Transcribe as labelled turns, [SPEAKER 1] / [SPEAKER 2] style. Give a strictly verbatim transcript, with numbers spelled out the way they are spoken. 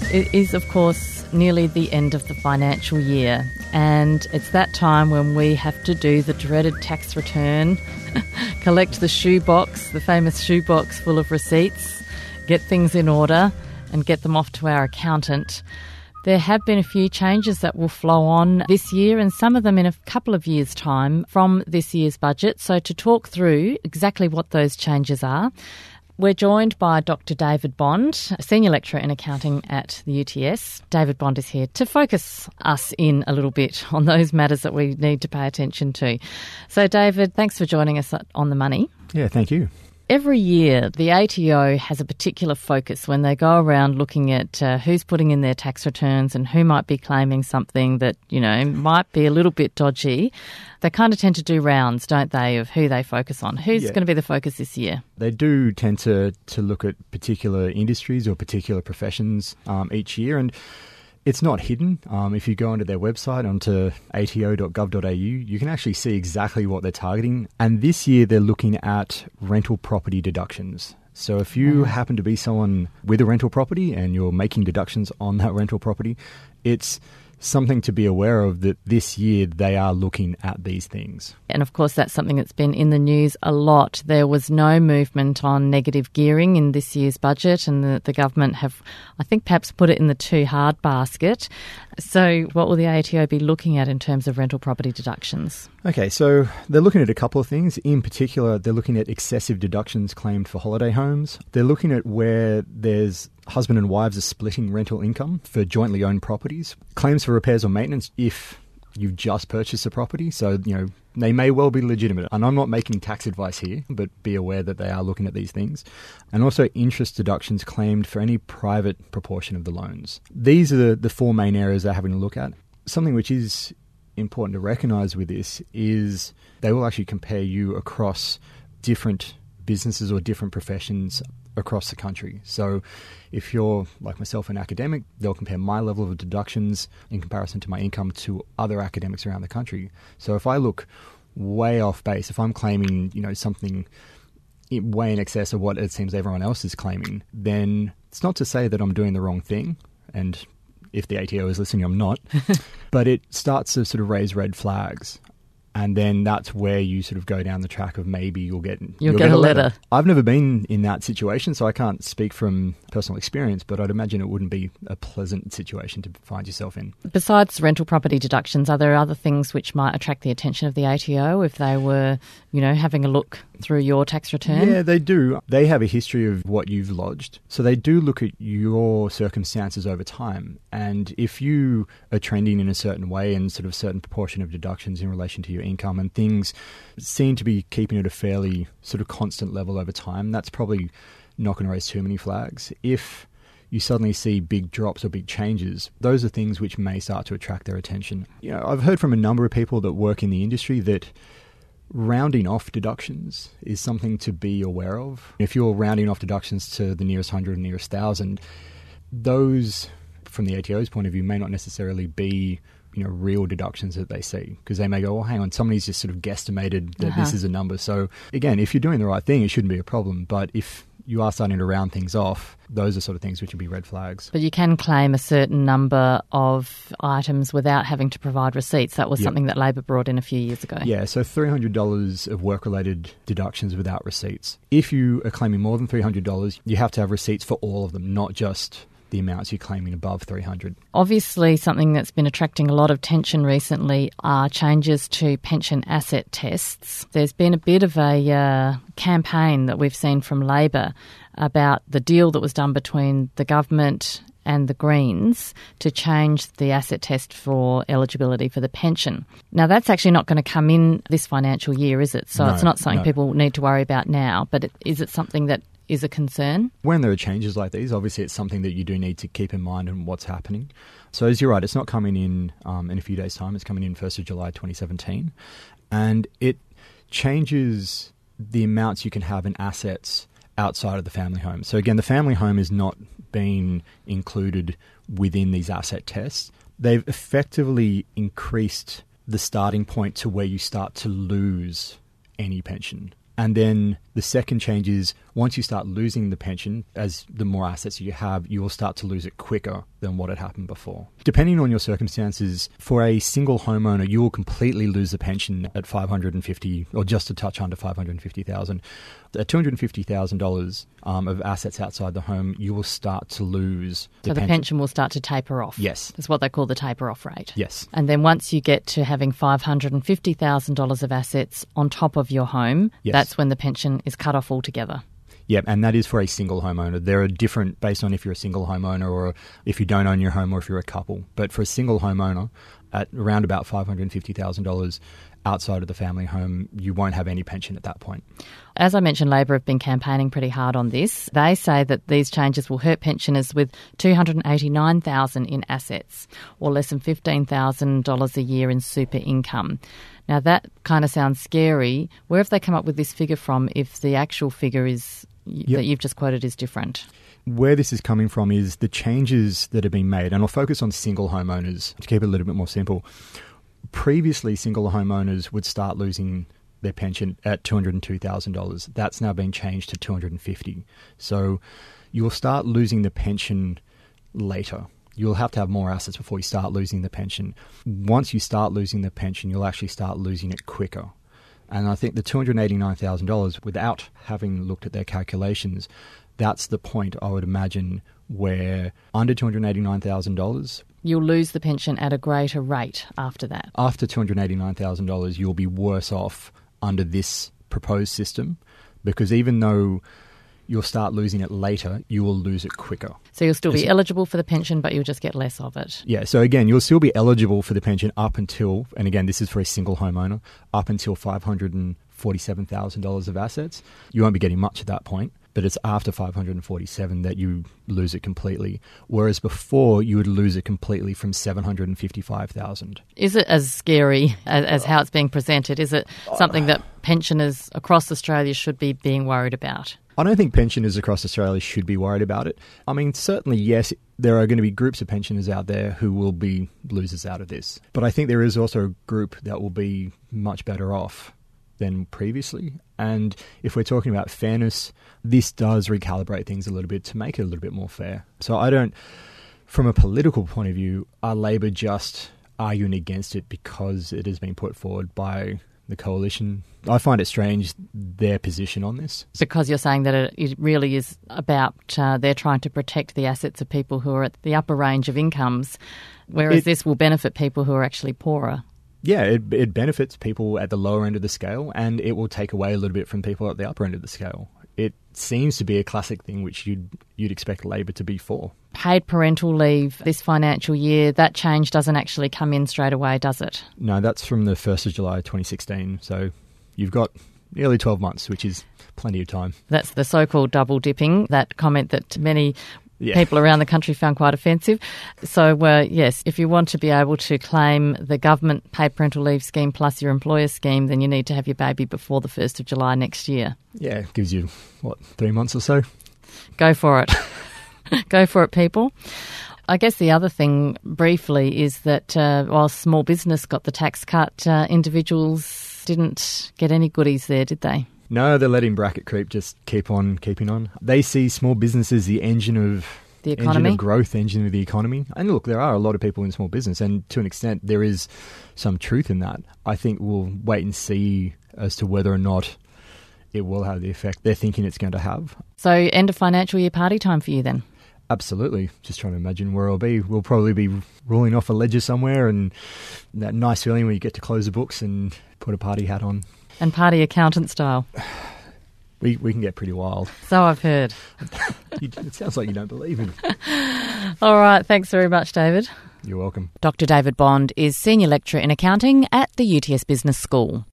[SPEAKER 1] It is, of course, nearly the end of the financial year, and it's that time when we have to do the dreaded tax return, collect the shoebox, the famous shoebox full of receipts, get things in order and get them off to our accountant. There have been a few changes that will flow on this year, and some of them in a couple of years' time from this year's budget. So to talk through exactly what those changes are, we're joined by Doctor David Bond, a Senior Lecturer in Accounting at the U T S. David Bond is here to focus us in a little bit on those matters that we need to pay attention to. So, David, thanks for joining us on The Money.
[SPEAKER 2] Yeah, thank you.
[SPEAKER 1] Every year, the A T O has a particular focus when they go around looking at uh, who's putting in their tax returns and who might be claiming something that, you know, might be a little bit dodgy. They kind of tend to do rounds, don't they, of who they focus on. Who's yeah. going to be the focus this year?
[SPEAKER 2] They do tend to, to look at particular industries or particular professions um, each year, and it's not hidden. Um, if you go onto their website, onto a t o dot gov dot a u, you can actually see exactly what they're targeting. And this year they're looking at rental property deductions. So if you mm. happen to be someone with a rental property and you're making deductions on that rental property, it's something to be aware of that this year they are looking at these things.
[SPEAKER 1] And of course, that's something that's been in the news a lot. There was no movement on negative gearing in this year's budget, and the, the government have, I think, perhaps put it in the too hard basket. So what will the A T O be looking at in terms of rental property deductions?
[SPEAKER 2] Okay, so they're looking at a couple of things. In particular, they're looking at excessive deductions claimed for holiday homes. They're looking at where there's husband and wives are splitting rental income for jointly owned properties. Claims for repairs or maintenance if you've just purchased a property. So, you know, they may well be legitimate. And I'm not making tax advice here, but be aware that they are looking at these things. And also interest deductions claimed for any private proportion of the loans. These are the, the four main areas they're having to look at. Something which is important to recognise with this is they will actually compare you across different businesses or different professions across the country. So if you're, like myself, an academic, they'll compare my level of deductions in comparison to my income to other academics around the country. So if I look way off base, if I'm claiming, you know, something way in excess of what it seems everyone else is claiming, then it's not to say that I'm doing the wrong thing. And if the A T O is listening, I'm not. But it starts to sort of raise red flags. And then that's where you sort of go down the track of maybe you'll get
[SPEAKER 1] you'll, you'll get, get a letter. letter.
[SPEAKER 2] I've never been in that situation, so I can't speak from personal experience, but I'd imagine it wouldn't be a pleasant situation to find yourself in.
[SPEAKER 1] Besides rental property deductions, are there other things which might attract the attention of the A T O if they were, you know, having a look through your tax return?
[SPEAKER 2] Yeah, they do. They have a history of what you've lodged. So they do look at your circumstances over time. And if you are trending in a certain way and sort of certain proportion of deductions in relation to your income and things seem to be keeping at a fairly sort of constant level over time, that's probably not going to raise too many flags. If you suddenly see big drops or big changes, those are things which may start to attract their attention. You know, I've heard from a number of people that work in the industry that rounding off deductions is something to be aware of. If you're rounding off deductions to the nearest hundred and nearest thousand, those, from the A T O's point of view, may not necessarily be, you know, real deductions that they see, because they may go, oh, hang on, somebody's just sort of guesstimated that uh-huh. this is a number. So again, if you're doing the right thing, it shouldn't be a problem. But if you are starting to round things off, those are sort of things which would be red flags.
[SPEAKER 1] But you can claim a certain number of items without having to provide receipts. That was yep. something that Labor brought in a few years ago.
[SPEAKER 2] Yeah, so three hundred dollars of work-related deductions without receipts. If you are claiming more than three hundred dollars, you have to have receipts for all of them, not just the amounts you're claiming above three hundred dollars.
[SPEAKER 1] Obviously, something that's been attracting a lot of attention recently are changes to pension asset tests. There's been a bit of a uh, campaign that we've seen from Labor about the deal that was done between the government and the Greens to change the asset test for eligibility for the pension. Now, that's actually not going to come in this financial year, is it? So no, it's not something no. people need to worry about now, but it, is it something that is a concern?
[SPEAKER 2] When there are changes like these, obviously it's something that you do need to keep in mind and what's happening. So as you're right, it's not coming in um, in a few days' time. It's coming in first of July twenty seventeen. And it changes the amounts you can have in assets outside of the family home. So again, the family home is not being included within these asset tests. They've effectively increased the starting point to where you start to lose any pension. And then The second change is once you start losing the pension, as the more assets you have, you will start to lose it quicker than what had happened before. Depending on your circumstances, for a single homeowner, you will completely lose the pension at five hundred fifty thousand dollars or just a touch under five hundred fifty thousand dollars. At two hundred fifty thousand dollars um, of assets outside the home, you will start to lose the
[SPEAKER 1] so the
[SPEAKER 2] pension.
[SPEAKER 1] pension will start to taper off.
[SPEAKER 2] Yes.
[SPEAKER 1] That's what they call the taper off rate.
[SPEAKER 2] Yes.
[SPEAKER 1] And then once you get to having five hundred fifty thousand dollars of assets on top of your home,
[SPEAKER 2] yes.
[SPEAKER 1] that's when the pension is cut off altogether.
[SPEAKER 2] Yeah, and that is for a single homeowner. There are different based on if you're a single homeowner or if you don't own your home or if you're a couple. But for a single homeowner, at around about five hundred fifty thousand dollars outside of the family home, you won't have any pension at that point.
[SPEAKER 1] As I mentioned, Labor have been campaigning pretty hard on this. They say that these changes will hurt pensioners with two hundred eighty-nine thousand dollars in assets or less than fifteen thousand dollars a year in super income. Now, that kind of sounds scary. Where have they come up with this figure from if the actual figure is
[SPEAKER 2] Yep.
[SPEAKER 1] that you've just quoted is different?
[SPEAKER 2] Where this is coming from is the changes that have been made, and I'll focus on single homeowners to keep it a little bit more simple. Previously, single homeowners would start losing their pension at two hundred two thousand dollars. That's now been changed to two hundred fifty thousand dollars. So you'll start losing the pension later. You'll have to have more assets before you start losing the pension. Once you start losing the pension, you'll actually start losing it quicker. And I think the two hundred eighty-nine thousand dollars, without having looked at their calculations, that's the point I would imagine where under two hundred eighty-nine thousand dollars...
[SPEAKER 1] You'll lose the pension at a greater rate after that.
[SPEAKER 2] After two hundred eighty-nine thousand dollars, you'll be worse off under this proposed system because even though you'll start losing it later, you will lose it quicker.
[SPEAKER 1] So you'll still be
[SPEAKER 2] It's,
[SPEAKER 1] eligible for the pension, but you'll just get less of it.
[SPEAKER 2] Yeah, so again, you'll still be eligible for the pension up until, and again, this is for a single homeowner, up until five hundred forty-seven thousand dollars of assets. You won't be getting much at that point, but it's after five hundred forty-seven that you lose it completely. Whereas before, you would lose it completely from seven hundred fifty-five thousand dollars.
[SPEAKER 1] Is it as scary as, as how it's being presented? Is it something that pensioners across Australia should be being worried about?
[SPEAKER 2] I don't think pensioners across Australia should be worried about it. I mean, certainly, yes, there are going to be groups of pensioners out there who will be losers out of this. But I think there is also a group that will be much better off than previously. And if we're talking about fairness, this does recalibrate things a little bit to make it a little bit more fair. So I don't, from a political point of view, are Labor just arguing against it because it has been put forward by the coalition? I find it strange, their position on this.
[SPEAKER 1] Because you're saying that it, it really is about uh, they're trying to protect the assets of people who are at the upper range of incomes, whereas
[SPEAKER 2] it,
[SPEAKER 1] this will benefit people who are actually poorer.
[SPEAKER 2] Yeah, it, it benefits people at the lower end of the scale, and it will take away a little bit from people at the upper end of the scale. It seems to be a classic thing which you'd you'd expect Labor to be for.
[SPEAKER 1] Paid parental leave this financial year, that change doesn't actually come in straight away, does it?
[SPEAKER 2] No, that's from the first of July twenty sixteen. So you've got nearly twelve months, which is plenty of time. That's
[SPEAKER 1] the so-called double dipping, that comment that many
[SPEAKER 2] yeah.
[SPEAKER 1] people around the country found quite offensive. So, uh, yes, if you want to be able to claim the government paid parental leave scheme plus your employer scheme, then you need to have your baby before the first of July next year.
[SPEAKER 2] Yeah, it gives you, what, three months or so?
[SPEAKER 1] Go for it. Go for it, people. I guess the other thing, briefly, is that uh, while small business got the tax cut, uh, individuals didn't get any goodies there, did they?
[SPEAKER 2] No, they're letting bracket creep just keep on keeping on. They see small business as the engine of
[SPEAKER 1] the economy,
[SPEAKER 2] engine of growth, engine of the economy. And look, there are a lot of people in small business, and to an extent, there is some truth in that. I think we'll wait and see as to whether or not it will have the effect they're thinking it's going to have.
[SPEAKER 1] So, end of financial year party time for you then?
[SPEAKER 2] Absolutely. Just trying to imagine where I'll be. We'll probably be rolling off a ledger somewhere, and that nice feeling where you get to close the books and put a party hat on.
[SPEAKER 1] And party accountant style.
[SPEAKER 2] We we can get pretty wild.
[SPEAKER 1] So I've heard.
[SPEAKER 2] It sounds like you don't believe in it.
[SPEAKER 1] All right. Thanks very much, David.
[SPEAKER 2] You're welcome.
[SPEAKER 1] Doctor David Bond is Senior Lecturer in Accounting at the U T S Business School.